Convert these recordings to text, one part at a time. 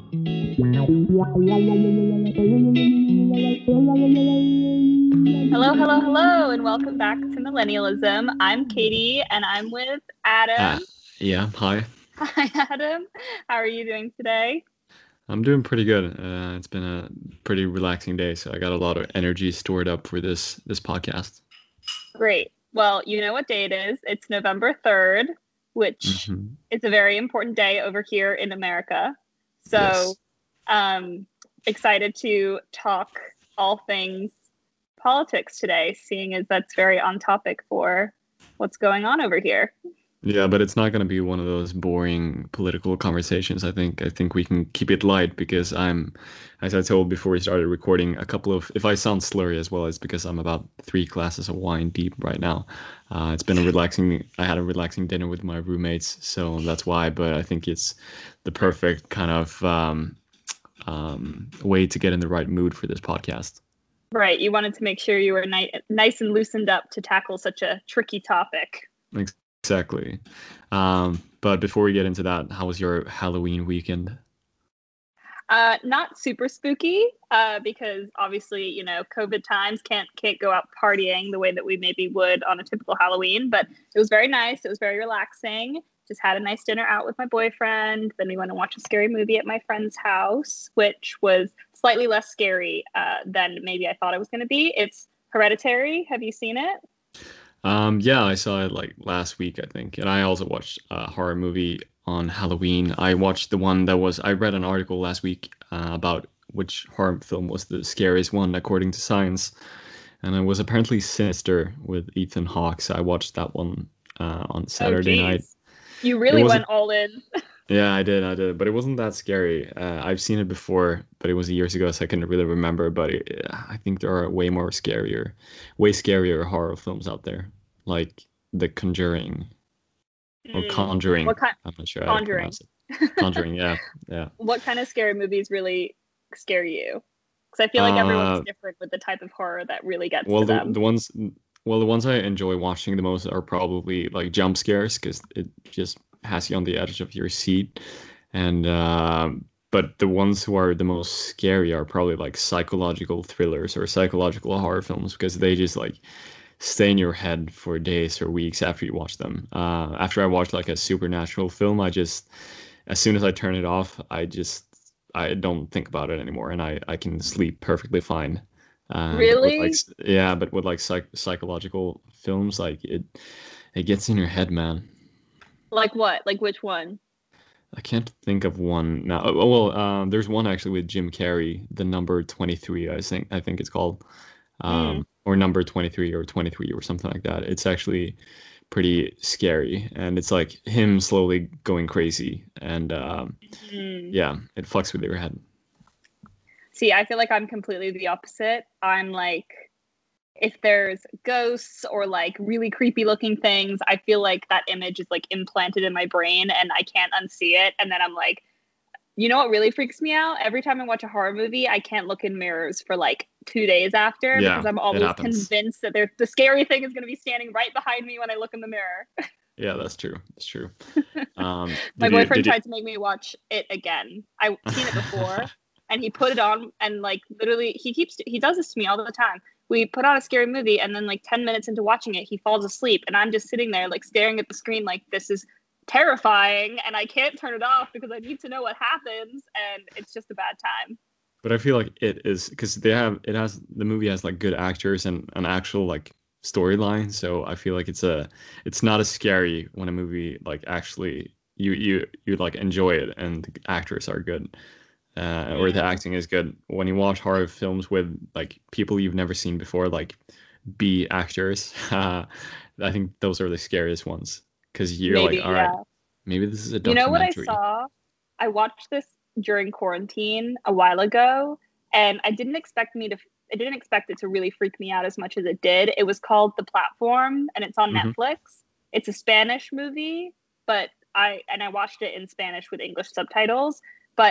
Hello, hello, hello, and welcome back to Millennialism. I'm Katie, and I'm with Uh, Adam. yeah, hi. Hi, Adam. How are you doing today? I'm doing pretty good. It's been a pretty relaxing day, so I got a lot of energy stored up for this podcast. Great. Well, you know what day it is. It's November 3rd, which Hmm. is a very important day over here in America. So, Yes. um, excited to talk all things politics today, seeing as that's very on topic for what's going on over here. Yeah, but it's not going to be one of those boring political conversations. I think we can keep it light because as I told before we started recording, a couple of if I sound slurry as well, it's because I'm about 3 glasses of wine deep right now. It's been a relaxing. I had a relaxing dinner with my roommates, so that's why. But I think it's the perfect kind of way to get in the right mood for this podcast. Right. You wanted to make sure you were nice and loosened up to tackle such a tricky topic. Exactly. But before we get into that, how was your Halloween weekend? Not super spooky, because obviously, COVID times can't go out partying the way that we maybe would on a typical Halloween. But it was very nice. It was very relaxing. Just had a nice dinner out with my boyfriend. Then we went and watched a scary movie at my friend's house, which was slightly less scary than maybe I thought it was going to be. It's Hereditary. Have you seen it? Yeah, I saw it like last week, I think, and I also watched a horror movie on Halloween. I watched the one that was. I read an article last week about which horror film was the scariest one according to science, and it was apparently Sinister with Ethan Hawke. So I watched that one on Oh, Saturday night. geez. You It really wasn't. went all in. Yeah, I did, but it wasn't that scary. I've seen it before, but it was years ago, so I couldn't really remember. But I think there are way scarier horror films out there, like The Conjuring or Mm. Conjuring. What kind? I'm not sure how to Conjuring. pronounce it. Conjuring, yeah, yeah. What kind of scary movies really scare you? Because I feel like everyone's Uh, different with the type of horror that really gets well, to the them. the ones, well, the ones I enjoy watching the most are probably like jump scares because it just has you on the edge of your seat. And but the ones who are the most scary are probably like psychological thrillers or psychological horror films because they just like stay in your head for days or weeks after you watch them. After I watch like a supernatural film, as soon as I turn it off, I don't think about it anymore, and I can sleep perfectly fine. But with Really? yeah, but with like psychological films, like it gets in your head, man. Like what? Like which one? I can't think of one now. Well, there's one actually with Jim Carrey, the number 23, I think it's called, Mm. or number 23 or 23 or something like that. It's actually pretty scary, and it's like him slowly going crazy, and Mm. yeah, it fucks with your head. See, I feel like I'm completely the opposite. I'm like, if there's ghosts or like really creepy looking things, I feel like that image is like implanted in my brain and I can't unsee it. And then I'm like, you know what really freaks me out? Every time I watch a horror movie, I can't look in mirrors for like 2 days after because Yeah, I'm it always happens. convinced that the scary thing is going to be standing right behind me when I look in the mirror. Yeah, that's true. That's true. My Did you boyfriend did tried to make me watch it again. I've seen it before, and he put it on, and like literally, he does this to me all the time. We put on a scary movie, and then like 10 minutes into watching it, he falls asleep, and I'm just sitting there like staring at the screen, like this is terrifying, and I can't turn it off because I need to know what happens, and it's just a bad time. But I feel like it is because the movie has like good actors and an actual like storyline. So I feel like it's not as scary when a movie like actually you like enjoy it and the actors are good or the Mm. acting is good. When you watch horror films with like people you've never seen before, like B actors, I think those are the scariest ones because you're like, Maybe, all right, yeah. maybe this is a You know what I documentary. saw? I watched this during quarantine a while ago, and I didn't expect it to really freak me out as much as it did. It was called The Platform, and it's on Hmm. Netflix. It's a Spanish movie, but I watched it in Spanish with English subtitles. But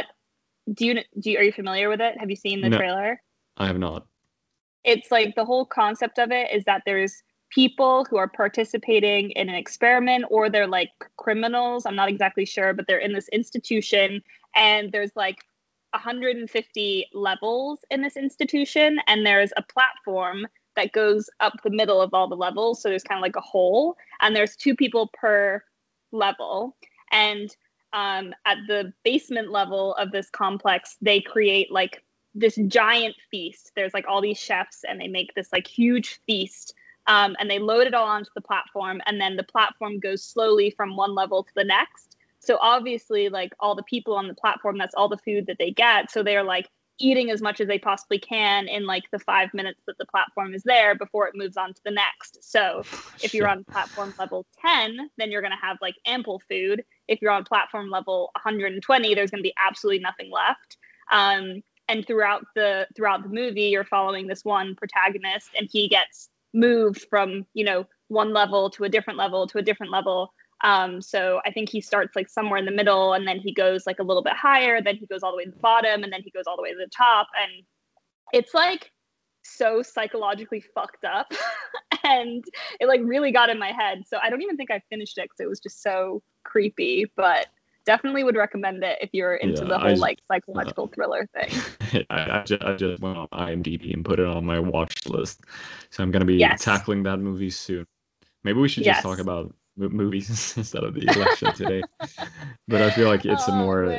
are you familiar with it? Have you seen the No, trailer? I have not. It's like the whole concept of it is that there's people who are participating in an experiment or they're like criminals. I'm not exactly sure, but they're in this institution and there's like 150 levels in this institution, and there's a platform that goes up the middle of all the levels. So there's kind of like a hole, and there's 2 people per level. And at the basement level of this complex, they create like this giant feast. There's like all these chefs, and they make this like huge feast. And they load it all onto the platform, and then the platform goes slowly from one level to the next. So obviously, like all the people on the platform, that's all the food that they get. So they're like eating as much as they possibly can in like the 5 minutes that the platform is there before it moves on to the next. So if you're on platform level 10, then you're going to have like ample food. If you're on platform level 120, there's going to be absolutely nothing left. And throughout the movie, you're following this one protagonist, and he gets moved from, you know, one level to a different level to a different level. So I think he starts like somewhere in the middle, and then he goes like a little bit higher, then he goes all the way to the bottom, and then he goes all the way to the top. And it's like so psychologically fucked up. And it like really got in my head. So I don't even think I finished it because it was just so creepy, but definitely would recommend it if you're into the whole like psychological thriller thing. I just went on IMDb and put it on my watch list. So I'm going to be tackling that movie soon. Maybe we should just talk about movies instead of the election today. But I feel like it's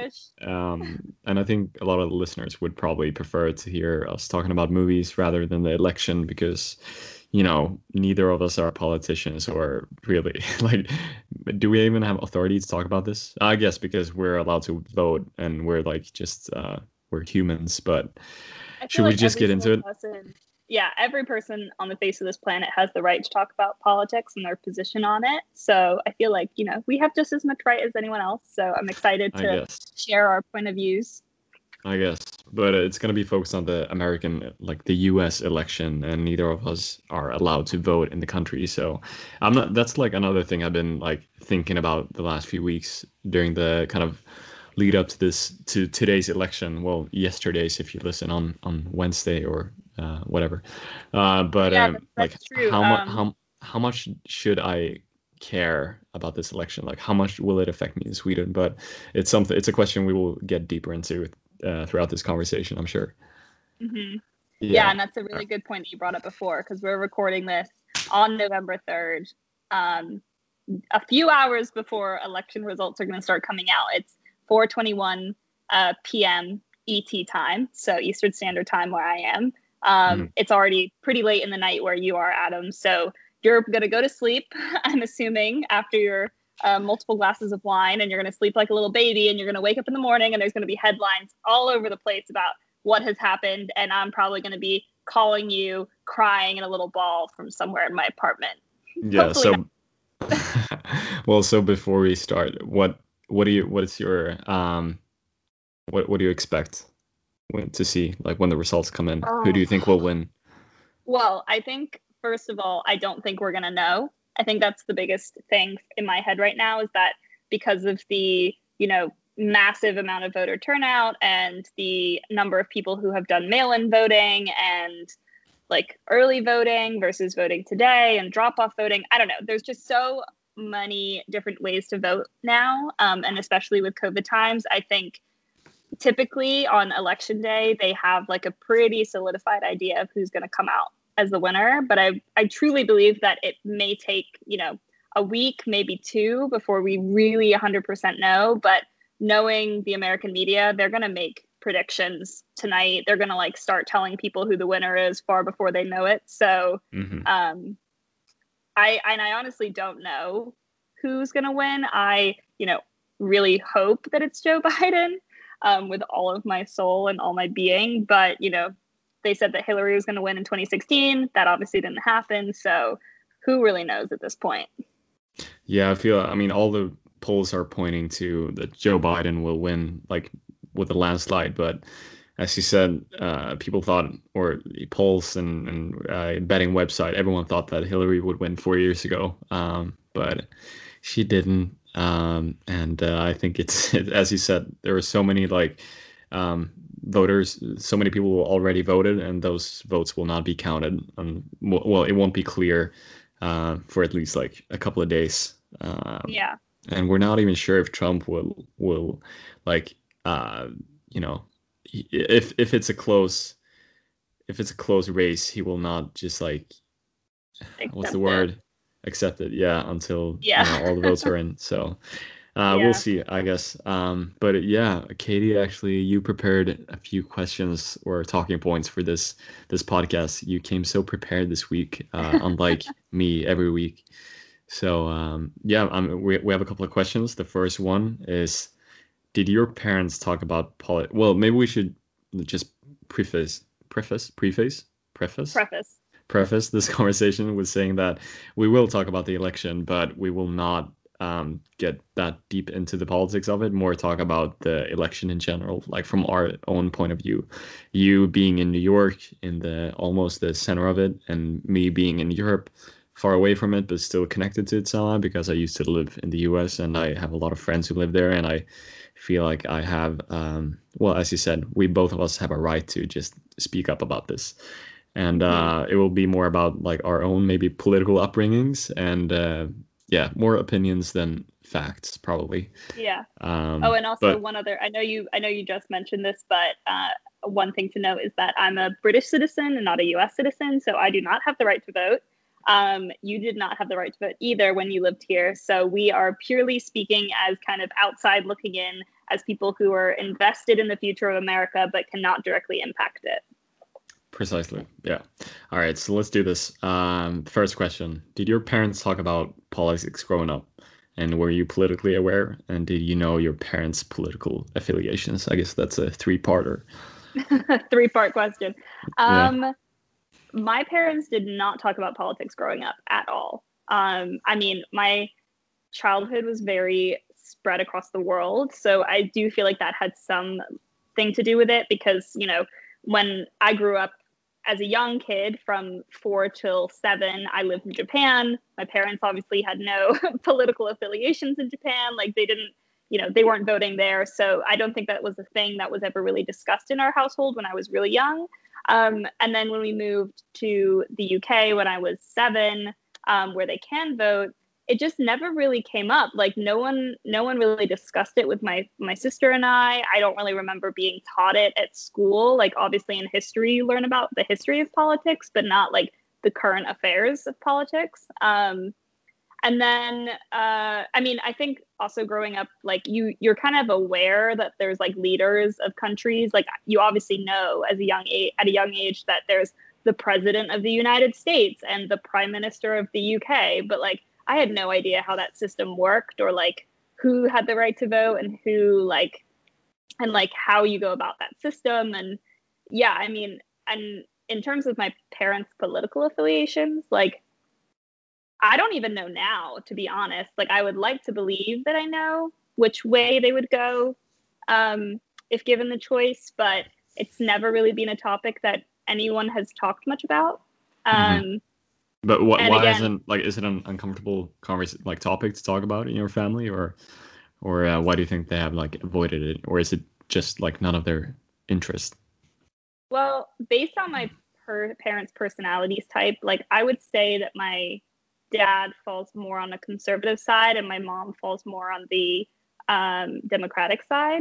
and I think a lot of the listeners would probably prefer to hear us talking about movies rather than the election, because, you know, neither of us are politicians or really like, do we even have authority to talk about this? I guess because we're allowed to vote and we're like just we're humans, but should we just get into it? Yeah, every person on the face of this planet has the right to talk about politics and their position on it. So I feel like, you know, we have just as much right as anyone else. So I'm excited to share our point of views. I guess, but it's going to be focused on the American, like the US election, and neither of us are allowed to vote in the country. So that's like another thing I've been like thinking about the last few weeks during the kind of lead up to today's election. Well, yesterday's, if you listen on Wednesday or whatever. But that's like true. How much should I care about this election? Like, how much will it affect me in Sweden? But it's a question we will get deeper into throughout this conversation, I'm sure. Mm-hmm. Yeah, and that's a really good point that you brought up before, because we're recording this on November 3rd, a few hours before election results are going to start coming out. It's 4:21 p.m. ET time, so Eastern Standard Time where I am. It's already pretty late in the night where you are, Adam. So you're going to go to sleep, I'm assuming, after your multiple glasses of wine, and you're going to sleep like a little baby, and you're going to wake up in the morning, and there's going to be headlines all over the place about what has happened. And I'm probably going to be calling you crying in a little ball from somewhere in my apartment. Yeah. So before we start, what do you expect to see, like, when the results come in? Who do you think will win? Well, I think, first of all, I don't think we're going to know. I think that's the biggest thing in my head right now, is that because of the, you know, massive amount of voter turnout and the number of people who have done mail-in voting and like early voting versus voting today and drop-off voting, I don't know. There's just so many different ways to vote now. And especially with COVID times, I think typically on election day, they have like a pretty solidified idea of who's going to come out as the winner. But I truly believe that it may take, you know, a week, maybe 2 before we really 100% know. But knowing the American media, they're going to make predictions tonight. They're going to like start telling people who the winner is far before they know it. So I honestly don't know who's going to win. I, you know, really hope that it's Joe Biden with all of my soul and all my being. But, you know, they said that Hillary was going to win in 2016. That obviously didn't happen. So who really knows at this point? Yeah, I mean, all the polls are pointing to that Joe Biden will win, like, with a landslide. But as you said, people thought, or polls and betting website, everyone thought that Hillary would win 4 years ago. But she didn't. And I think it's as you said, there were so many like voters, so many people who already voted, and those votes will not be counted. Well, it won't be clear for at least like a couple of days. Yeah. And we're not even sure if Trump will like, you know, if it's a close race, he will not just like, what's the word? Accept it. Yeah, until all the votes are in. So we'll see, I guess. But yeah, Katie, actually, you prepared a few questions or talking points for this podcast. You came so prepared this week, unlike me every week. So we have a couple of questions. The first one is, did your parents talk about Well, maybe we should just preface this conversation with saying that we will talk about the election, but we will not get that deep into the politics of it. More talk about the election in general, like from our own point of view. You being in New York, in the almost the center of it, and me being in Europe, far away from it, but still connected to it somehow because I used to live in the US and I have a lot of friends who live there, and I feel like I have, well, as you said, we both of us have a right to just speak up about this. And it will be more about like our own maybe political upbringings and more opinions than facts, probably. Yeah. And also one other, I know you just mentioned this, but one thing to note is that I'm a British citizen and not a US citizen, so I do not have the right to vote. You did not have the right to vote either when you lived here. So we are purely speaking as kind of outside looking in, as people who are invested in the future of America, but cannot directly impact it. Precisely. Yeah. All right. So let's do this. First question. Did your parents talk about politics growing up? And were you politically aware? And did you know your parents' political affiliations? I guess that's a three-parter. Three-part question. My parents did not talk about politics growing up at all. I mean, my childhood was very spread across the world. So I do feel like that had something to do with it because, you know, when I grew up as a young kid from 4 till 7, I lived in Japan. My parents obviously had no political affiliations in Japan. Like they didn't, you know, they weren't voting there. So I don't think that was a thing that was ever really discussed in our household when I was really young. And then when we moved to the UK when I was 7, where they can vote, it just never really came up. Like no one really discussed it with my sister and I. I don't really remember being taught it at school. Like obviously in history, you learn about the history of politics, but not like the current affairs of politics. And then, I mean, I think also growing up, like you're kind of aware that there's like leaders of countries. Like you obviously know at a young age that there's the president of the United States and the prime minister of the UK. But like, I had no idea how that system worked or like who had the right to vote and who like, and like how you go about that system. And yeah, I mean, and in terms of my parents' political affiliations, like, I don't even know now, to be honest. Like, I would like to believe that I know which way they would go if given the choice, but it's never really been a topic that anyone has talked much about. But why is it an uncomfortable topic to talk about in your family, or why do you think they have like avoided it, or is it just like none of their interest? Well, based on my parents' personalities type, like I would say that my dad falls more on the conservative side and my mom falls more on the Democratic side.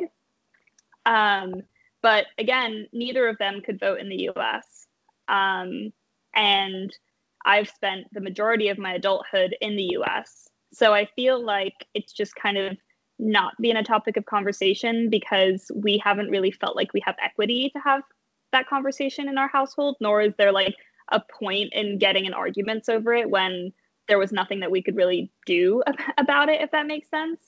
But again, neither of them could vote in the US. And I've spent the majority of my adulthood in the US. So I feel like it's just kind of not being a topic of conversation because we haven't really felt like we have equity to have that conversation in our household, nor is there like a point in getting in arguments over it when there was nothing that we could really do about it, if that makes sense.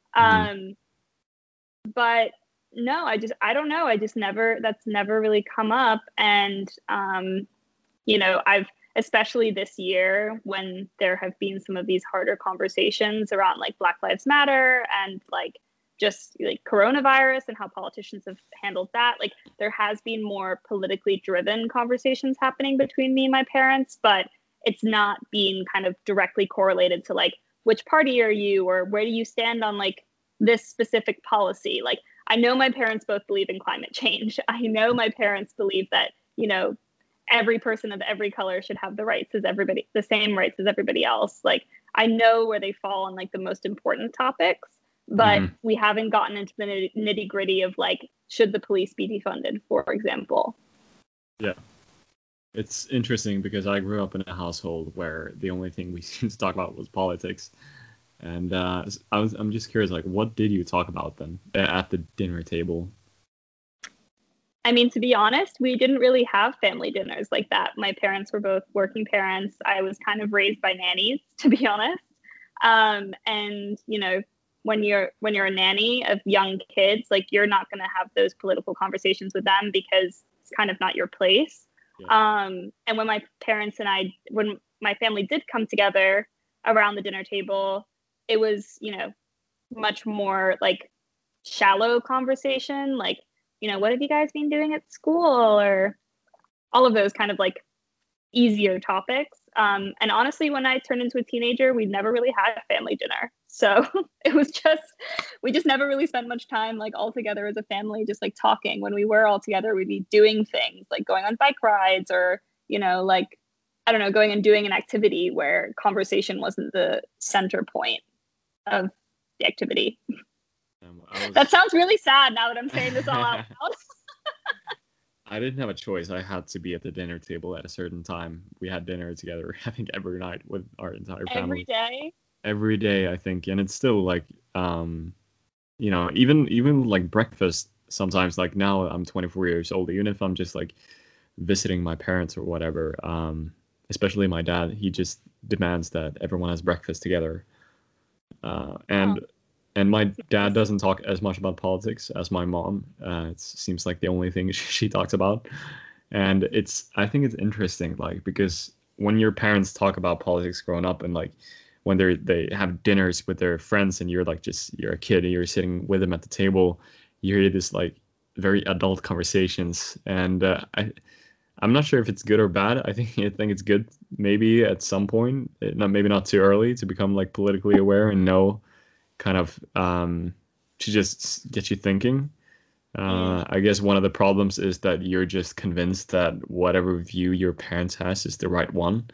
But no, I don't know. That's never really come up. And, you know, especially this year when there have been some of these harder conversations around like Black Lives Matter and like just like coronavirus and how politicians have handled that. Like there has been more politically driven conversations happening between me and my parents, but it's not being kind of directly correlated to like, which party are you or where do you stand on like this specific policy? Like, I know my parents both believe in climate change. I know my parents believe that, you know, every person of every color should have the same rights as everybody else. Like, I know where they fall on like the most important topics. but we haven't gotten into the nitty gritty of like, should the police be defunded, for example? Yeah. It's interesting because I grew up in a household where the only thing we seemed to talk about was politics. And I'm just curious, like, what did you talk about then at the dinner table? I mean, to be honest, we didn't really have family dinners like that. My parents were both working parents. I was kind of raised by nannies, to be honest. And you know, when you're a nanny of young kids, like you're not going to have those political conversations with them because it's kind of not your place. Yeah. And when my parents and when my family did come together around the dinner table, it was, you know, much more like shallow conversation, like, you know, what have you guys been doing at school, or all of those kind of like easier topics. And honestly, when I turned into a teenager, we never really had a family dinner. So it was we just never really spent much time like all together as a family, just like talking. When we were all together, we'd be doing things like going on bike rides or, you know, like, I don't know, going and doing an activity where conversation wasn't the center point of the activity. That sounds really sad now that I'm saying this all out loud. I didn't have a choice. I had to be at the dinner table at a certain time. We had dinner together, I think, every night with our entire family. Every day? Every day, I think. And it's still like, you know, even like breakfast sometimes, like now I'm 24 years old, even if I'm just like visiting my parents or whatever, especially my dad, he just demands that everyone has breakfast together. And my dad doesn't talk as much about politics as my mom. It seems like the only thing she talks about. And I think it's interesting, like, because when your parents talk about politics growing up and like when they have dinners with their friends and you're like you're a kid and you're sitting with them at the table, you hear this like very adult conversations. And I'm not sure if it's good or bad. I think it's good maybe at some point, maybe not too early to become like politically aware and know kind of to just get you thinking. I guess one of the problems is that you're just convinced that whatever view your parents has is the right one.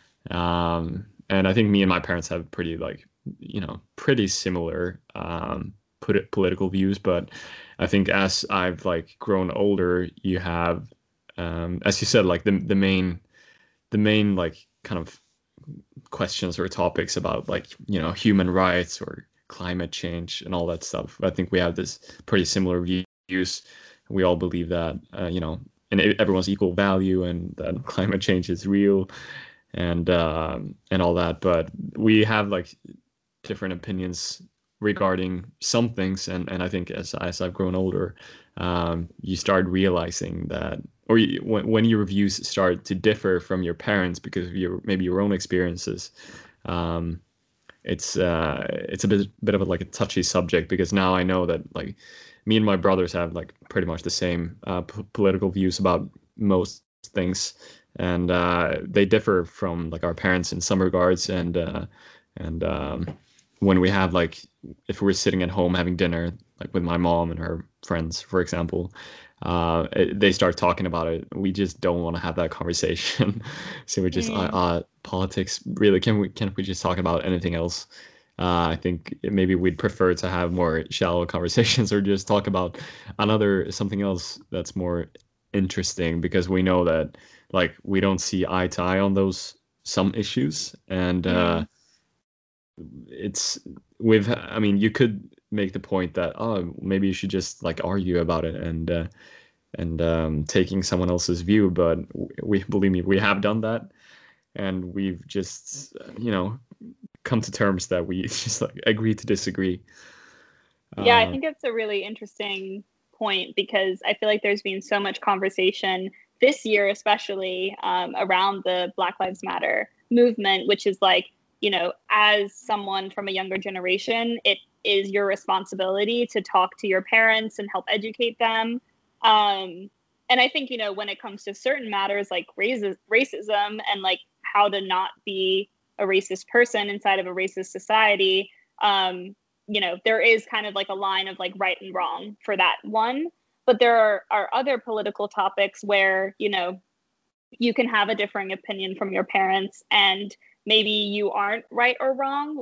And I think me and my parents have pretty like, you know, pretty similar political views. But I think as I've like grown older, you have, as you said, like the main like kind of questions or topics about like, you know, human rights or climate change and all that stuff. I think we have this pretty similar views. We all believe that, you know, and everyone's equal value and that climate change is real and all that. But we have like different opinions regarding some things. And I think as I've grown older, you start realizing that, or when your views start to differ from your parents because of maybe your own experiences, it's a bit of like a touchy subject, because now I know that like me and my brothers have like pretty much the same political views about most things, and they differ from like our parents in some regards. And when we have like, if we're sitting at home having dinner like with my mom and her friends, for example, they start talking about it. We just don't want to have that conversation. So we just politics, really, can't we just talk about anything else? I think maybe we'd prefer to have more shallow conversations or just talk about something else that's more interesting, because we know that like we don't see eye to eye on some issues. And I mean, you could make the point that, oh, maybe you should just like argue about it and taking someone else's view. But believe me, we have done that, and we've just, you know, come to terms that we just like agree to disagree. Yeah, I think it's a really interesting point, because I feel like there's been so much conversation this year, especially around the Black Lives Matter movement, which is like, you know, as someone from a younger generation, it is your responsibility to talk to your parents and help educate them. And I think, you know, when it comes to certain matters like racism and like how to not be a racist person inside of a racist society, you know, there is kind of like a line of like right and wrong for that one. But there are other political topics where, you know, you can have a differing opinion from your parents and maybe you aren't right or wrong. Like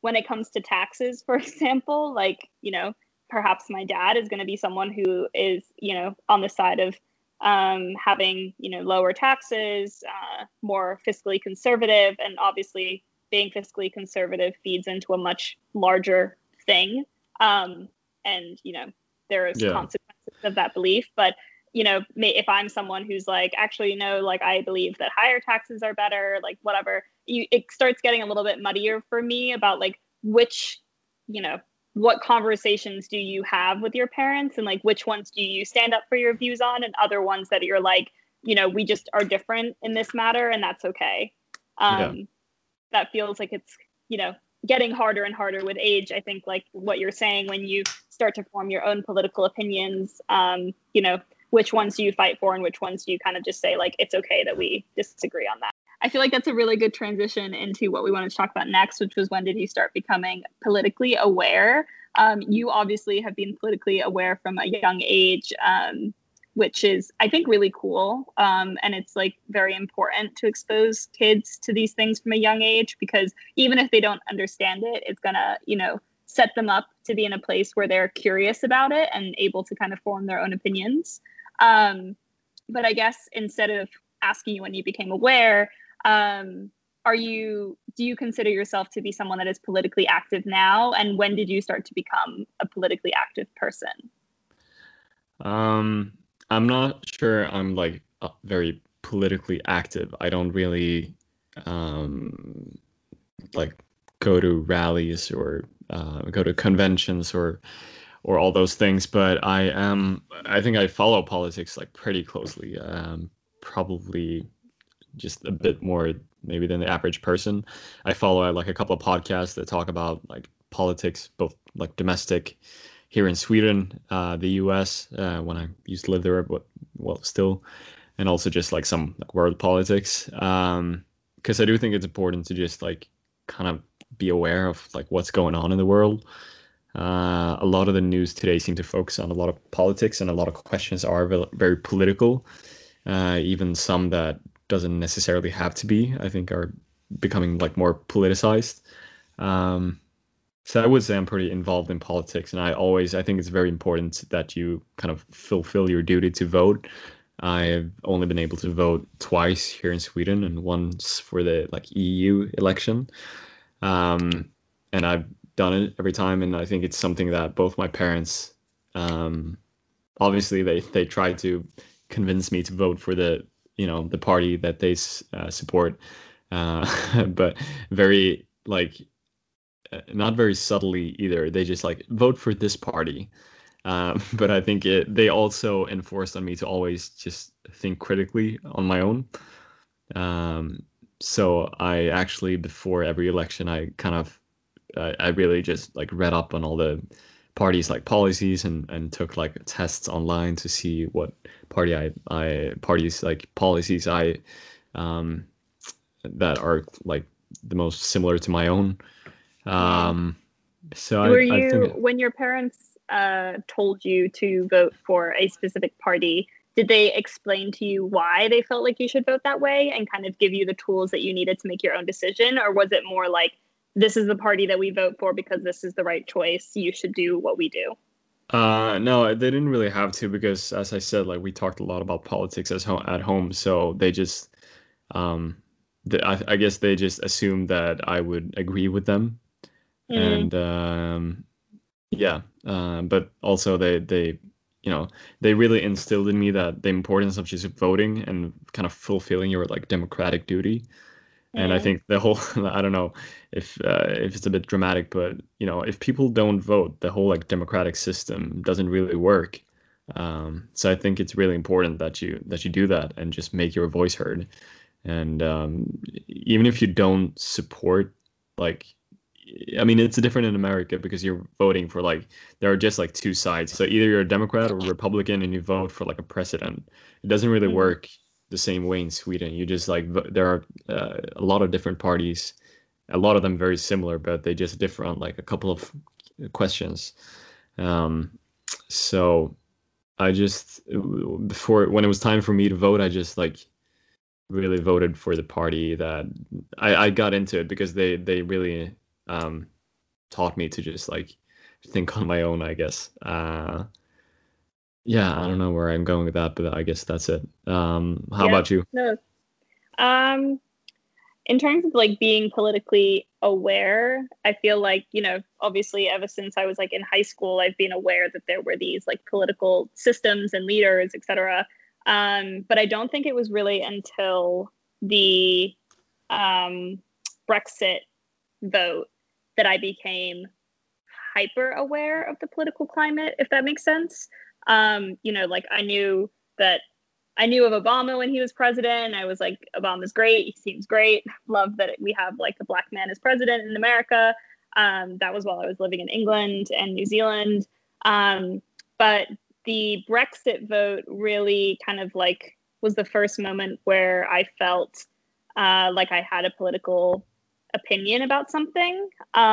when it comes to taxes, for example, like, perhaps my dad is going to be someone who is, on the side of having, lower taxes, more fiscally conservative, and obviously being fiscally conservative feeds into a much larger thing. And, there is consequences of that belief. But, if I'm someone who's like, actually, like I believe that higher taxes are better, like whatever, it starts getting a little bit muddier for me about like which, what conversations do you have with your parents, and like which ones do you stand up for your views on, and other ones that you're like, we just are different in this matter, and that's okay. That feels like it's, getting harder and harder with age. I think like what you're saying, when you start to form your own political opinions, which ones do you fight for and which ones do you kind of just say like, it's okay that we disagree on that. I feel like that's a really good transition into what we wanted to talk about next, which was when did you start becoming politically aware? You obviously have been politically aware from a young age, which is, I think, really cool. And it's like very important to expose kids to these things from a young age, because even if they don't understand it, it's gonna, set them up to be in a place where they're curious about it and able to kind of form their own opinions. But I guess instead of asking you when you became aware, do you consider yourself to be someone that is politically active now? And when did you start to become a politically active person? I'm not sure I'm like very politically active. I don't really like go to rallies or go to conventions or all those things, but I think I follow politics like pretty closely, probably just a bit more maybe than the average person. I follow like a couple of podcasts that talk about like politics, both like domestic here in Sweden, the US, when I used to live there, but well, still, and also just like some like world politics. Because I do think it's important to just like kind of be aware of like what's going on in the world. A lot of the news today seem to focus on a lot of politics, and a lot of questions are very political. Even some that doesn't necessarily have to be, I think, are becoming like more politicized. So I would say I'm pretty involved in politics, and I think it's very important that you kind of fulfill your duty to vote. I've only been able to vote twice here in Sweden, and once for the like EU election. And I've done it every time, and I think it's something that both my parents, obviously they try to convince me to vote for the party that they support, but very like not very subtly either. They just like vote for this party. But I think they also enforced on me to always just think critically on my own. So I actually, before every election, I really just like read up on all the parties like policies and took like tests online to see what parties like policies that are like the most similar to my own. So I think when your parents told you to vote for a specific party, did they explain to you why they felt like you should vote that way and kind of give you the tools that you needed to make your own decision? Or was it more like, this is the party that we vote for because this is the right choice, you should do what we do? No, they didn't really have to, because as I said, like we talked a lot about politics at home. So they just, I guess they just assumed that I would agree with them. And but also they really instilled in me that the importance of just voting and kind of fulfilling your like democratic duty. And I think the whole I don't know if it's a bit dramatic, but if people don't vote, the whole like democratic system doesn't really work. So I think it's really important that you do that and just make your voice heard. And even if you don't support, like, I mean, it's different in America because you're voting for like, there are just like two sides. So either you're a Democrat or Republican and you vote for like a president. It doesn't really work the same way in Sweden. You just like, there are a lot of different parties, a lot of them very similar, but they just differ on like a couple of questions. So I just, when it was time for me to vote, I just like really voted for the party that I got into it because they really taught me to just like think on my own, I guess. Yeah, I don't know where I'm going with that, but I guess that's it. How Yeah. about you? No. Um, in terms of like being politically aware, I feel like, obviously ever since I was like in high school, I've been aware that there were these like political systems and leaders, etc. But I don't think it was really until the Brexit vote that I became hyper aware of the political climate, if that makes sense. Like I knew of Obama when he was president. I was like, Obama's great. He seems great. Love that we have like a black man as president in America. That was while I was living in England and New Zealand. But the Brexit vote really kind of like was the first moment where I felt like I had a political opinion about something.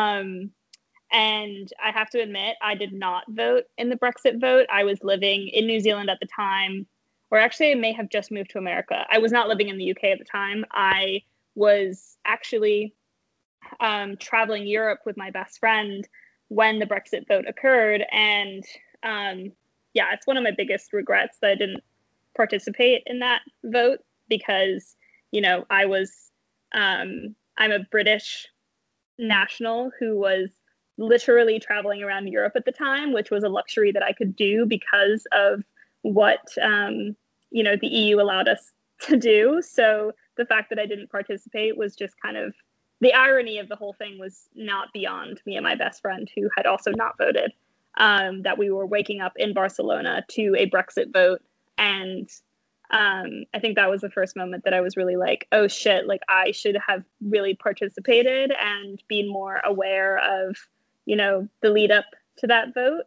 And I have to admit, I did not vote in the Brexit vote. I was living in New Zealand at the time, or actually, I may have just moved to America. I was not living in the UK at the time. I was actually traveling Europe with my best friend when the Brexit vote occurred. And yeah, it's one of my biggest regrets that I didn't participate in that vote because, I was, I'm a British national who was literally traveling around Europe at the time, which was a luxury that I could do because of what the EU allowed us to do. So the fact that I didn't participate was just kind of the irony of the whole thing was not beyond me and my best friend who had also not voted. That we were waking up in Barcelona to a Brexit vote. And I think that was the first moment that I was really like, oh shit, like I should have really participated and been more aware of, the lead up to that vote.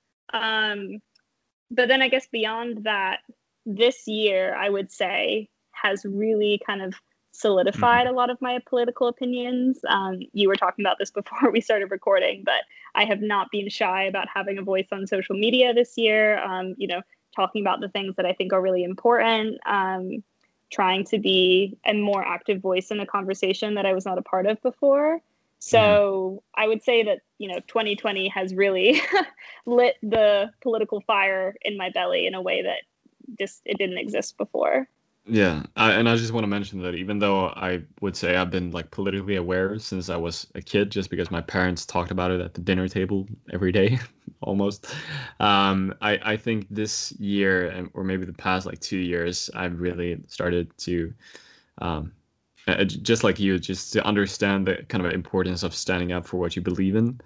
But then I guess beyond that, this year, I would say, has really kind of solidified a lot of my political opinions. You were talking about this before we started recording, but I have not been shy about having a voice on social media this year, talking about the things that I think are really important, trying to be a more active voice in a conversation that I was not a part of before. So I would say that, 2020 has really lit the political fire in my belly in a way that just it didn't exist before. Yeah, and I just want to mention that even though I would say I've been like politically aware since I was a kid, just because my parents talked about it at the dinner table every day, almost. I think this year, or maybe the past like 2 years, I've really started to, just like you, just to understand the kind of importance of standing up for what you believe in.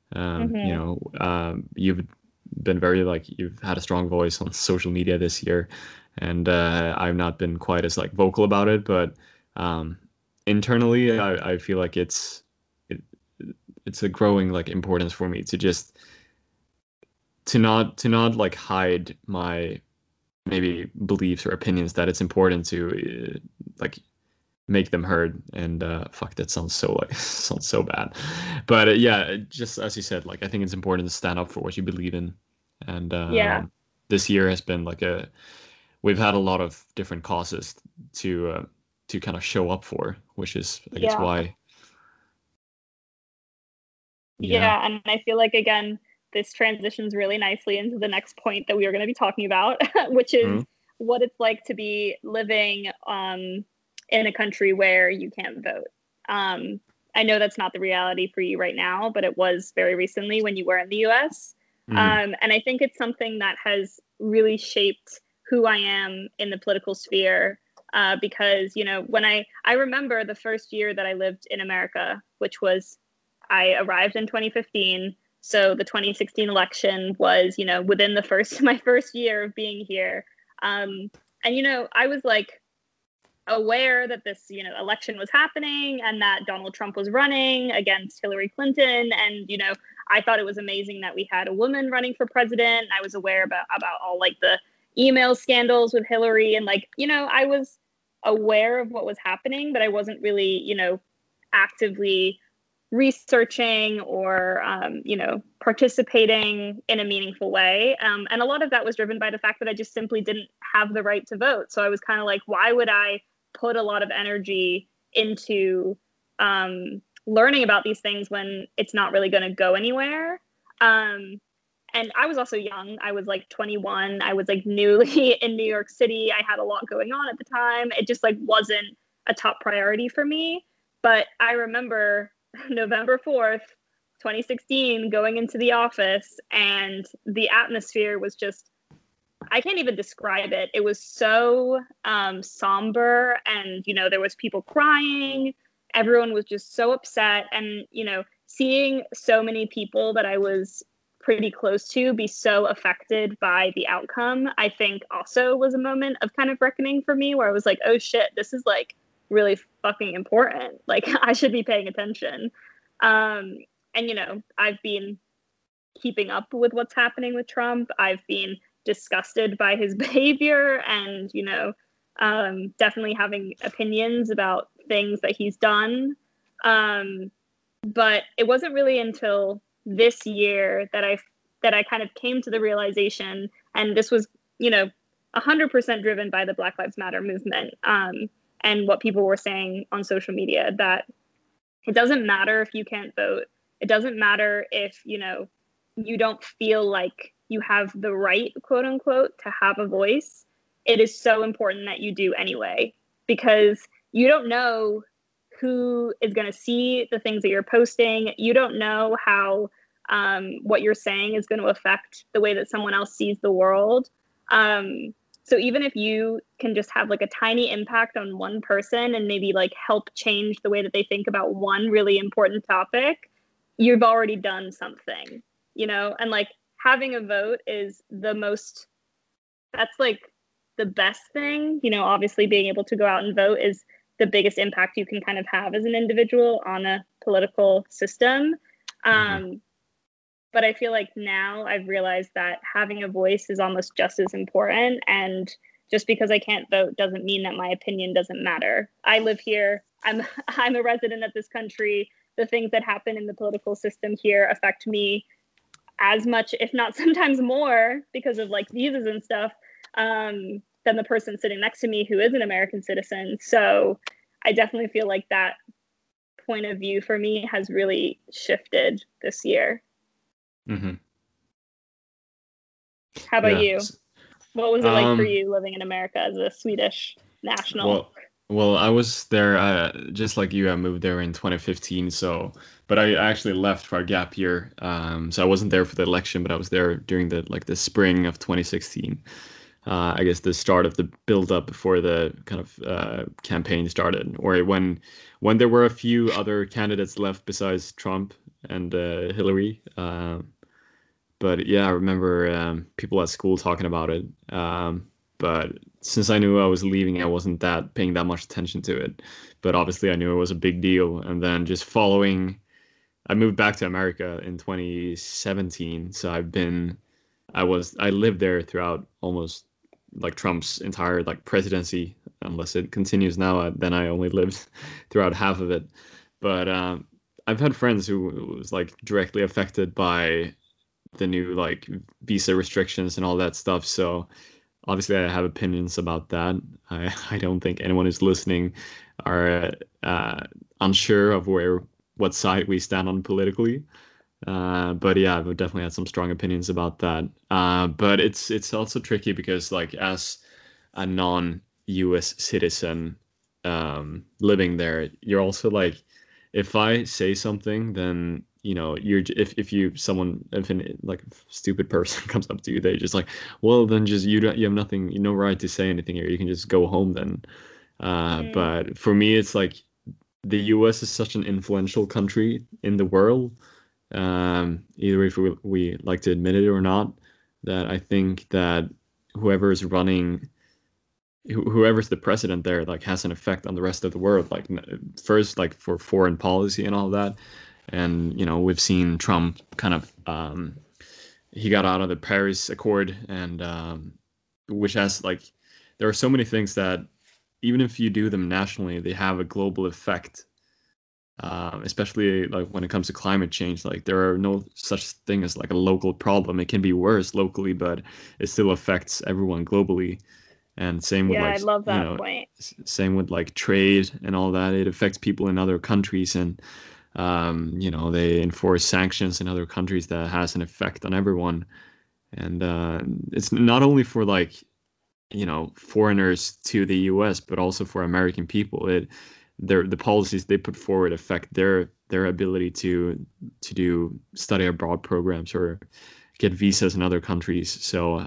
You've been very like you've had a strong voice on social media this year, and I've not been quite as like vocal about it, but internally I feel like it's a growing like importance for me to just to not like hide my maybe beliefs or opinions, that it's important to like make them heard. And fuck, that sounds so like sounds so bad, but yeah, just as you said, like I think it's important to stand up for what you believe in. And this year has been like we've had a lot of different causes to kind of show up for, which is I guess why. Yeah, and I feel like again this transitions really nicely into the next point that we are going to be talking about, which is what it's like to be living in a country where you can't vote. I know that's not the reality for you right now, but it was very recently when you were in the US. And I think it's something that has really shaped who I am in the political sphere. Because, when I remember the first year that I lived in America, which was I arrived in 2015. So the 2016 election was, within my first year of being here. And, I was like aware that this, election was happening and that Donald Trump was running against Hillary Clinton. And, I thought it was amazing that we had a woman running for president. I was aware about all like the email scandals with Hillary. And like, I was aware of what was happening, but I wasn't really, actively researching or, participating in a meaningful way. And a lot of that was driven by the fact that I just simply didn't have the right to vote. So I was kind of like, why would I put a lot of energy into learning about these things when it's not really going to go anywhere. And I was also young. I was like 21. I was like newly in New York City. I had a lot going on at the time. It just like wasn't a top priority for me. But I remember November 4th, 2016, going into the office, and the atmosphere was just, I can't even describe it. It was so somber, and, you know, there was people crying. Everyone was just so upset. And, you know, seeing so many people that I was pretty close to be so affected by the outcome, I think also was a moment of kind of reckoning for me, where I was like, oh shit, this is like really fucking important. Like, I should be paying attention. And, you know, I've been keeping up with what's happening with Trump. I've been disgusted by his behavior, and, you know, definitely having opinions about things that he's done. But it wasn't really until this year that I kind of came to the realization, and this was, you know, 100% driven by the Black Lives Matter movement, and what people were saying on social media, that it doesn't matter if you can't vote. It doesn't matter if, you know, you don't feel like you have the right, quote unquote, to have a voice. It is so important that you do anyway, because you don't know who is going to see the things that you're posting. You don't know how what you're saying is going to affect the way that someone else sees the world. So even if you can just have like a tiny impact on one person and maybe like help change the way that they think about one really important topic, you've already done something, you know? And like having a vote is that's like the best thing, you know. Obviously being able to go out and vote is the biggest impact you can kind of have as an individual on a political system. But I feel like now I've realized that having a voice is almost just as important. And just because I can't vote doesn't mean that my opinion doesn't matter. I live here. I'm a resident of this country. The things that happen in the political system here affect me as much, if not sometimes more, because of like visas and stuff, than the person sitting next to me who is an American citizen. So I definitely feel like that point of view for me has really shifted this year. Mm-hmm. How about you? What was it like for you living in America as a Swedish national? Well, I was there just like you. I moved there in 2015. But I actually left for a gap year. So I wasn't there for the election, but I was there during the spring of 2016. I guess the start of the build up before the kind of campaign started, or when there were a few other candidates left besides Trump and Hillary. But yeah, I remember people at school talking about it. But since I knew I was leaving, I wasn't paying that much attention to it. But obviously I knew it was a big deal. And then just I moved back to America in 2017. So I lived there throughout almost like Trump's entire like presidency, unless it continues now, then I only lived throughout half of it. But I've had friends who was like directly affected by the new like visa restrictions and all that stuff. So obviously I have opinions about that. I don't think anyone who's listening are unsure of what side we stand on politically. But yeah, I've definitely had some strong opinions about that. But it's also tricky because like as a non-US citizen living there, you're also like, if I say something, then you know, if like a stupid person comes up to you, they just like, well, then just you have nothing, no right to say anything here. You can just go home then. But for me, it's like the U.S. is such an influential country in the world, either if we like to admit it or not, that I think that whoever's the president there, like, has an effect on the rest of the world. Like, first, like for foreign policy and all that. And, you know, we've seen Trump kind of, he got out of the Paris Accord, and which has like, there are so many things that even if you do them nationally, they have a global effect, especially like when it comes to climate change. Like, there are no such thing as like a local problem. It can be worse locally, but it still affects everyone globally. And same with, Yeah, like, I love that you know, point. same with like trade and all that. It affects people in other countries. And They enforce sanctions in other countries that has an effect on everyone. And it's not only for like, foreigners to the US, but also for American people. The policies they put forward affect their ability to do study abroad programs or get visas in other countries. So,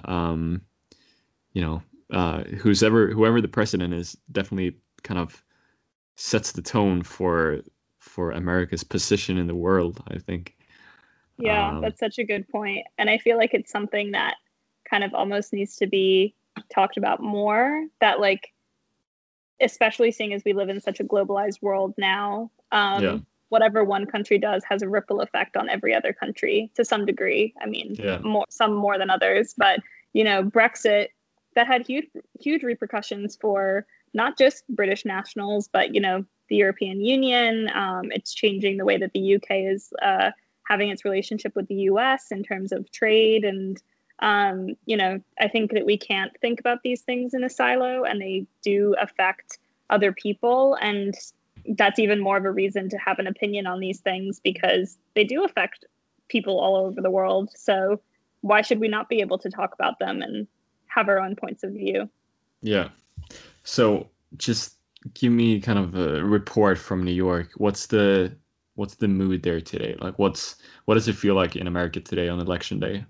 whoever the president is definitely kind of sets the tone for America's position in the world, I think. Yeah, that's such a good point. And I feel like it's something that kind of almost needs to be talked about more, that like, especially seeing as we live in such a globalized world now, whatever one country does has a ripple effect on every other country to some degree. I mean, some more than others, but Brexit, that had huge repercussions for not just British nationals, but the European Union. It's changing the way that the UK is having its relationship with the US in terms of trade. And, I think that we can't think about these things in a silo, and they do affect other people. And that's even more of a reason to have an opinion on these things, because they do affect people all over the world. So why should we not be able to talk about them and have our own points of view? Yeah. So just give me kind of a report from New York. What's the mood there today? Like what does it feel like in America today on election day?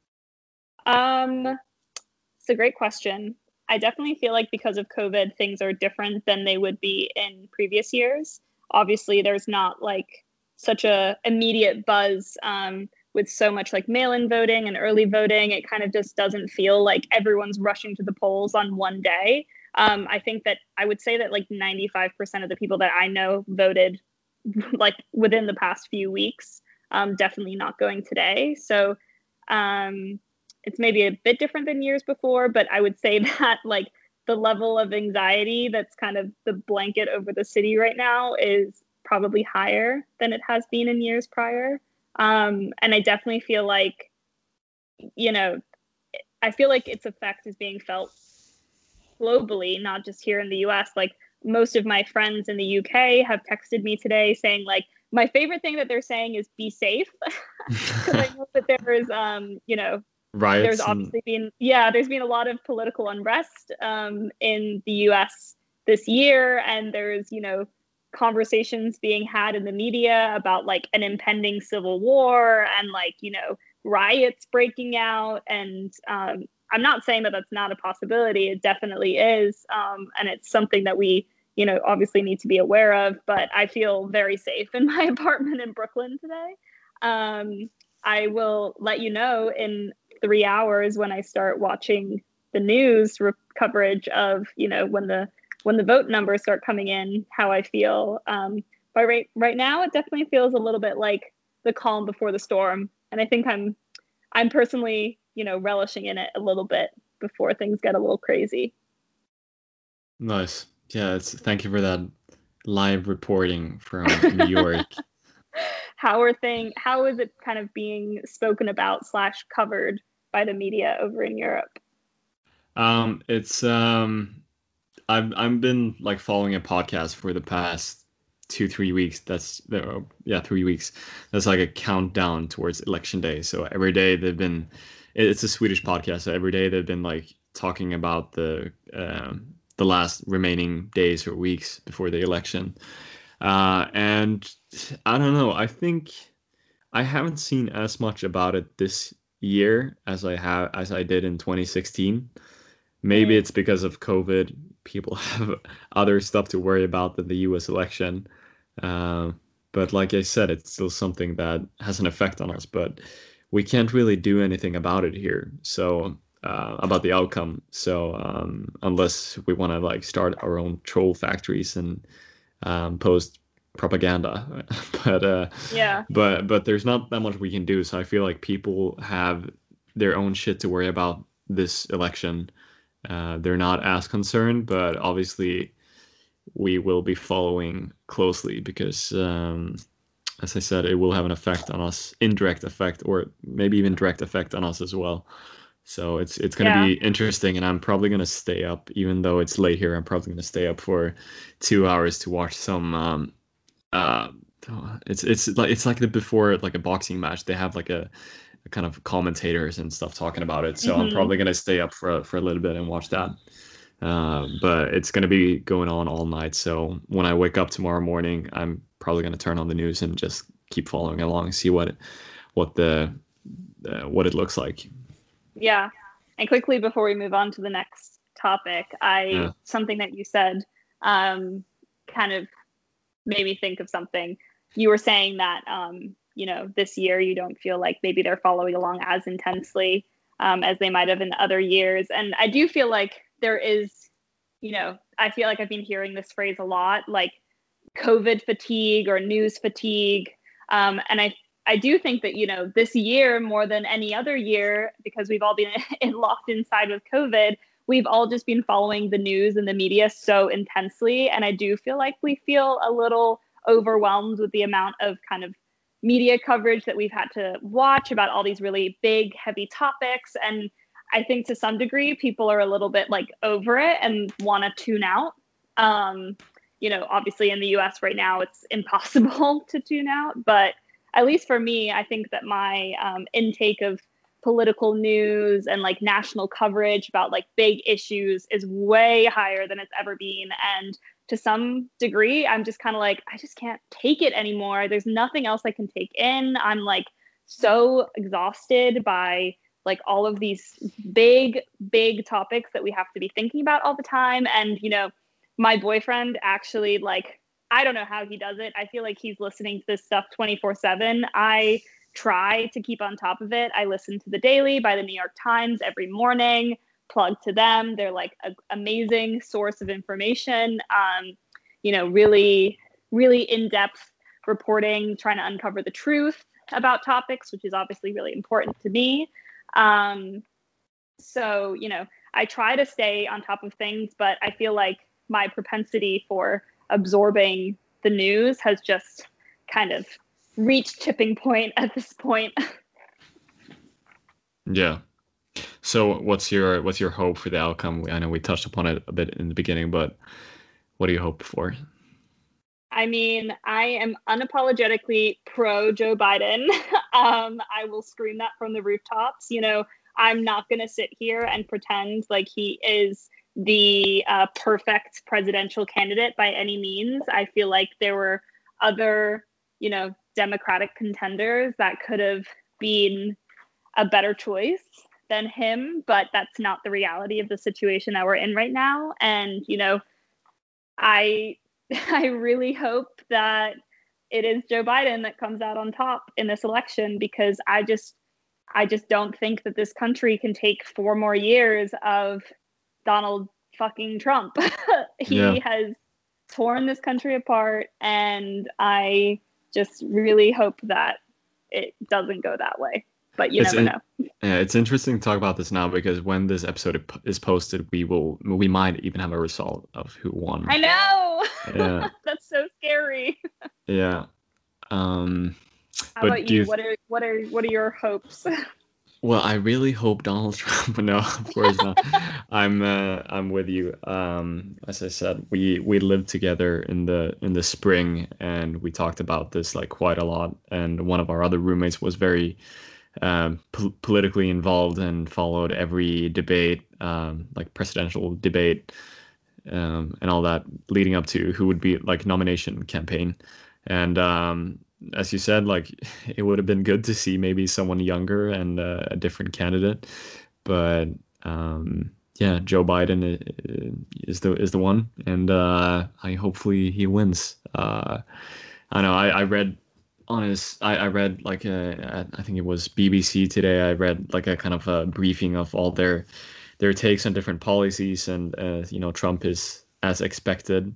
It's a great question. I definitely feel like because of COVID, things are different than they would be in previous years. Obviously, there's not like such a immediate buzz with so much like mail-in voting and early voting. It kind of just doesn't feel like everyone's rushing to the polls on one day. I think that I would say that like 95% of the people that I know voted like within the past few weeks, definitely not going today. So it's maybe a bit different than years before, but I would say that like the level of anxiety that's kind of the blanket over the city right now is probably higher than it has been in years prior. And I definitely feel like, I feel like its effect is being felt globally, not just here in the US. Like most of my friends in the UK have texted me today saying like, my favorite thing that they're saying is be safe. Because I know that there's, riots. There's obviously there's been a lot of political unrest in the US this year. And there's, conversations being had in the media about like an impending civil war and like, riots breaking out. And I'm not saying that that's not a possibility. It definitely is. And it's something that we, obviously need to be aware of. But I feel very safe in my apartment in Brooklyn today. I will let you know in 3 hours when I start watching the news coverage of, when the vote numbers start coming in, how I feel. But right now, it definitely feels a little bit like the calm before the storm. And I think I'm personally, relishing in it a little bit before things get a little crazy. Nice. Yeah, thank you for that live reporting from New York. How is it kind of being spoken about / covered by the media over in Europe? It's I've been like following a podcast for the past 2-3 weeks. 3 weeks. That's like a countdown towards election day. So every day it's a Swedish podcast. So every day they've been like talking about the last remaining days or weeks before the election. And I don't know. I think I haven't seen as much about it this year as I did in 2016. Maybe it's because of COVID. People have other stuff to worry about than the U.S. election. But like I said, it's still something that has an effect on us. But we can't really do anything about it here. So about the outcome. So unless we want to like start our own troll factories and post propaganda, but there's not that much we can do. So I feel like people have their own shit to worry about this election. They're not as concerned, but obviously we will be following closely because, as I said, it will have an effect on us, indirect effect, or maybe even direct effect on us as well. So it's going to be interesting, and I'm probably going to stay up, even though it's late here. I'm probably going to stay up for 2 hours to watch some It's like the before like a boxing match. They have like a kind of commentators and stuff talking about it. So I'm Hmm. probably gonna stay up for a little bit and watch that. But it's gonna be going on all night. So when I wake up tomorrow morning, I'm probably gonna turn on the news and just keep following along and see what the what it looks like. Yeah. And quickly before we move on to the next topic, Yeah. something that you said um, kind of made me think of something. You were saying that this year you don't feel like maybe they're following along as intensely as they might have in other years, and I do feel like there is, I feel like I've been hearing this phrase a lot, like COVID fatigue or news fatigue. And I do think that, this year more than any other year, because we've all been locked inside with COVID, we've all just been following the news and the media so intensely. And I do feel like we feel a little overwhelmed with the amount of kind of media coverage that we've had to watch about all these really big, heavy topics. And I think to some degree, people are a little bit like over it and want to tune out. Um, Obviously in the US right now, it's impossible to tune out. But at least for me, I think that my intake of political news and like national coverage about like big issues is way higher than it's ever been. And to some degree, I'm just kind of like, I just can't take it anymore. There's nothing else I can take in. I'm like so exhausted by like all of these big, big topics that we have to be thinking about all the time. And, my boyfriend actually, like, I don't know how he does it. I feel like he's listening to this stuff 24/7. I try to keep on top of it. I listen to The Daily by the New York Times every morning, plug to them. They're like an amazing source of information, really, really in-depth reporting, trying to uncover the truth about topics, which is obviously really important to me. Um, so, I try to stay on top of things, but I feel like my propensity for absorbing the news has just kind of reached tipping point at this point. Yeah. So what's your hope for the outcome? I know we touched upon it a bit in the beginning, but what do you hope for? I mean, I am unapologetically pro Joe Biden. I will scream that from the rooftops. I'm not going to sit here and pretend like he is the perfect presidential candidate by any means. I feel like there were other, Democratic contenders that could have been a better choice than him, but that's not the reality of the situation that we're in right now. And, I I really hope that it is Joe Biden that comes out on top in this election, because I just don't think that this country can take 4 more years of Donald fucking Trump. He Yeah. has torn this country apart, and I just really hope that it doesn't go that way. But you It's never in, know. yeah, it's interesting to talk about this now because when this episode is posted, we might even have a result of who won. I know. Yeah, That's so scary. yeah. Um, How but about do you? you? What are your hopes? Well, I really hope Donald Trump. No, of course not. I'm with you. As I said, we lived together in the spring, and we talked about this like quite a lot. And one of our other roommates was very politically involved and followed every debate, like presidential debate, and all that leading up to who would be like nomination campaign. And as you said, like it would have been good to see maybe someone younger and a different candidate, but yeah, Joe Biden is the one, and I hopefully he wins. I know I read on his I read like I think it was BBC today. I read like a kind of a briefing of all their takes on different policies, and Trump is as expected,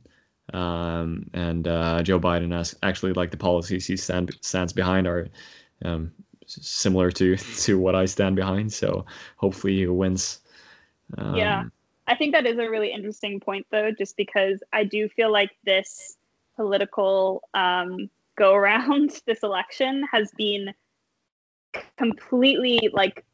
and Joe Biden as actually like the policies he stands behind are um, similar to to what I stand behind. So hopefully he wins. Yeah. Um, I think that is a really interesting point, though, just because I do feel like this political go around, this election has been completely like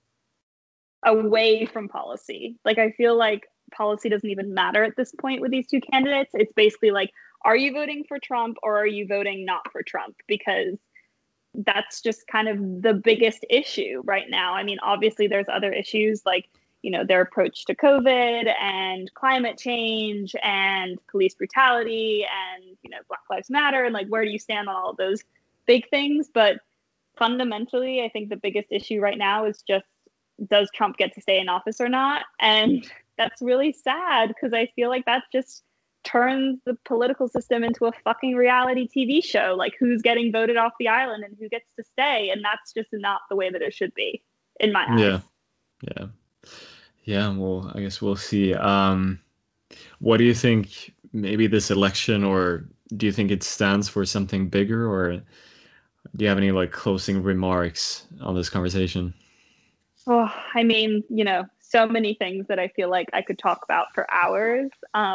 away from policy. Like, I feel like policy doesn't even matter at this point with these two candidates. It's basically like, are you voting for Trump or are you voting not for Trump? Because that's just kind of the biggest issue right now. I mean, obviously there's other issues like, their approach to COVID and climate change and police brutality and, Black Lives Matter, and like, where do you stand on all of those big things? But fundamentally, I think the biggest issue right now is just, does Trump get to stay in office or not? And that's really sad because I feel like that just turns the political system into a fucking reality TV show. Like, who's getting voted off the island and who gets to stay? And that's just not the way that it should be, in my eyes. Yeah. Well, I guess we'll see. What do you think? Maybe this election, or do you think it stands for something bigger, or do you have any like closing remarks on this conversation? Oh, I mean, so many things that I feel like I could talk about for hours.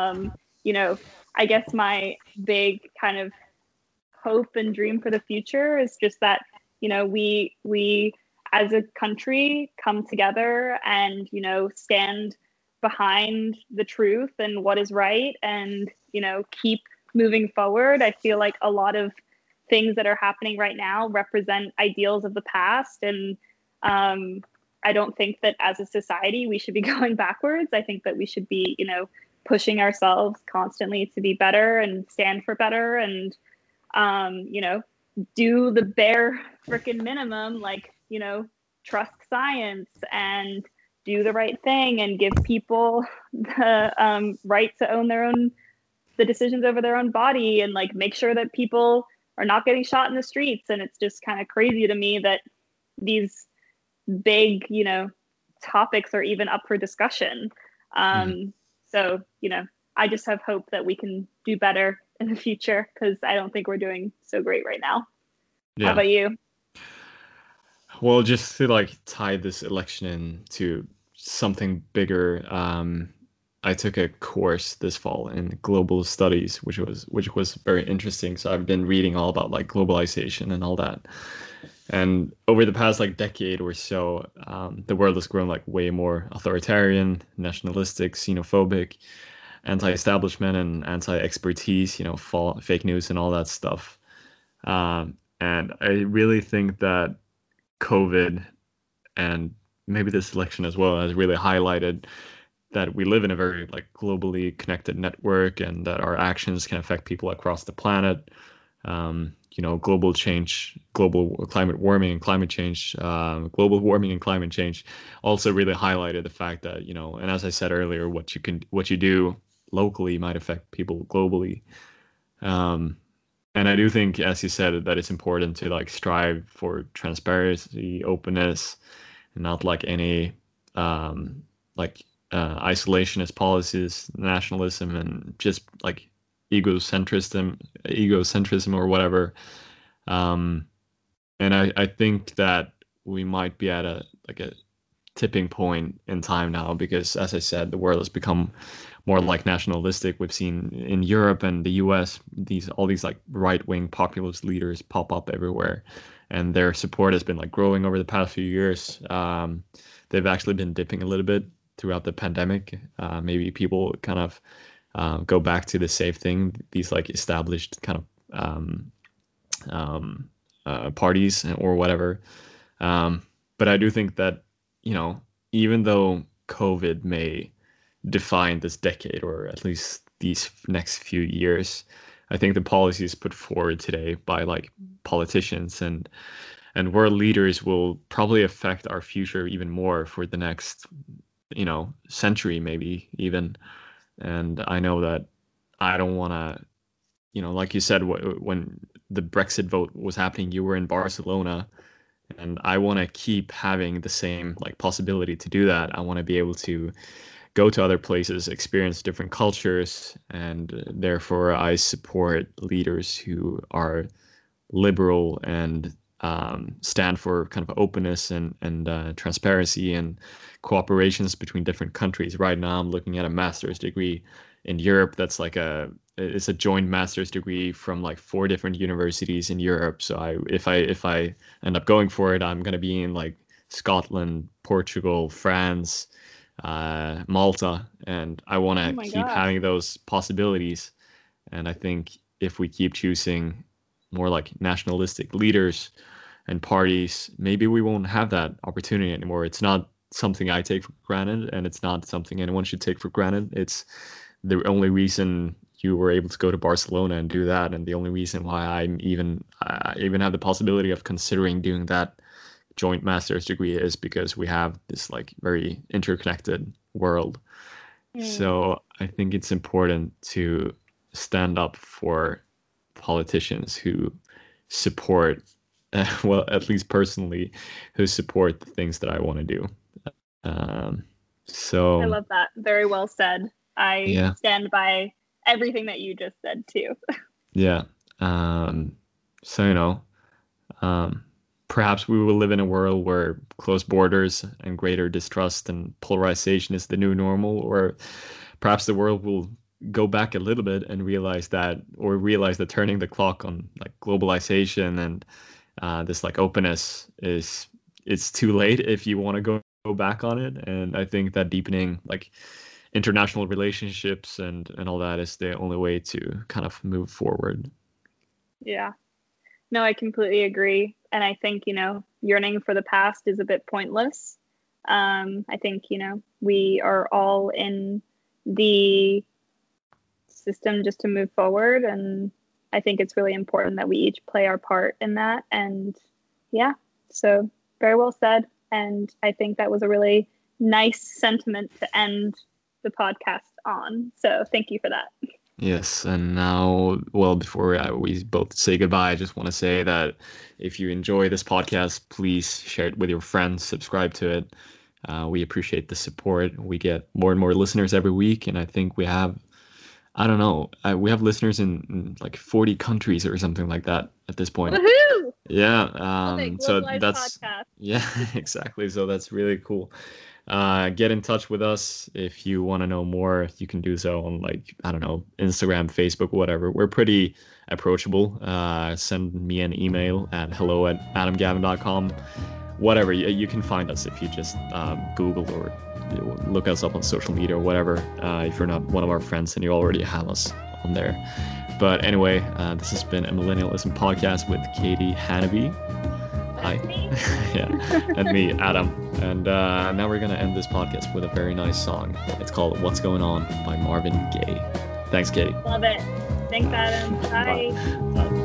I guess my big kind of hope and dream for the future is just that, we as a country come together and, stand behind the truth and what is right and, keep moving forward. I feel like a lot of things that are happening right now represent ideals of the past. And I don't think that as a society we should be going backwards. I think that we should be, pushing ourselves constantly to be better and stand for better and, do the bare freaking minimum, like, trust science and do the right thing and give people the right to own the decisions over their own body and like make sure that people are not getting shot in the streets. And it's just kind of crazy to me that these big, topics are even up for discussion. So, I just have hope that we can do better in the future because I don't think we're doing so great right now. Yeah. How about you? Well, just to like tie this election into something bigger, I took a course this fall in global studies, which was very interesting. So I've been reading all about like globalization and all that. And over the past like decade or so, the world has grown like way more authoritarian, nationalistic, xenophobic, anti-establishment, and anti-expertise. Fake news and all that stuff. And I really think that COVID and maybe this election as well has really highlighted that we live in a very like globally connected network and that our actions can affect people across the planet. Global change, global climate warming and climate change, global warming and climate change also really highlighted the fact that, and as I said earlier, what you do locally might affect people globally. And I do think, as you said, that it's important to like strive for transparency, openness, and not like any isolationist policies, nationalism, and just like egocentrism or whatever. And I think that we might be at a tipping point in time now because, as I said, the world has become more like nationalistic. We've seen in Europe and the US all these like right-wing populist leaders pop up everywhere, and their support has been like growing over the past few years. They've actually been dipping a little bit throughout the pandemic. Maybe people kind of go back to the safe thing, these like established kind of parties or whatever. But I do think that, even though COVID may define this decade or at least these next few years, I think the policies put forward today by like politicians and world leaders will probably affect our future even more for the next, century, maybe even. And I know that I don't want to, like you said, when the Brexit vote was happening, you were in Barcelona, and I want to keep having the same like possibility to do that. I want to be able to go to other places, experience different cultures, and therefore I support leaders who are liberal and stand for kind of openness and transparency and cooperations between different countries. Right now, I'm looking at a master's degree in Europe. That's like it's a joint master's degree from like 4 different universities in Europe. So if I end up going for it, I'm gonna be in like Scotland, Portugal, France, Malta, and I want to keep having those possibilities. And I think if we keep choosing more like nationalistic leaders and parties, maybe we won't have that opportunity anymore. It's not something I take for granted, and it's not something anyone should take for granted. It's the only reason you were able to go to Barcelona and do that, and the only reason why I even have the possibility of considering doing that joint master's degree is because we have this like very interconnected world. So I think it's important to stand up for politicians who support, well, at least personally, who support the things that I want to do. So I love that. Very well said. I stand by everything that you just said too. Yeah. So, perhaps we will live in a world where closed borders and greater distrust and polarization is the new normal, or perhaps the world will go back a little bit and realize that turning the clock on like globalization and this like openness it's too late if you want to go back on it. And I think that deepening like international relationships and all that is the only way to kind of move forward. Yeah. No, I completely agree. And I think, yearning for the past is a bit pointless. I think, we are all in the system just to move forward. And I think it's really important that we each play our part in that. And yeah, so very well said. And I think that was a really nice sentiment to end the podcast on. So thank you for that. Yes, and now, well, before we both say goodbye, I just want to say that if you enjoy this podcast, please share it with your friends, subscribe to it. We appreciate the support. We get more and more listeners every week, and I think we have, we have listeners in like 40 countries or something like that at this point. Woohoo! Yeah, so that's podcast. Yeah, exactly. So that's really cool. Get in touch with us if you want to know more. You can do so on Instagram, Facebook, whatever. We're pretty approachable. Send me an email at hello@adamgavin.com. Whatever, you can find us if you just Google or look us up on social media or whatever. If you're not one of our friends and you already have us on there. But anyway, this has been a Millennialism podcast with Katie Hanneby. Hi. Yeah, and me, Adam. And now we're going to end this podcast with a very nice song. It's called What's Going On by Marvin Gaye. Thanks, Katie. Love it. Thanks, Adam. Bye. Bye.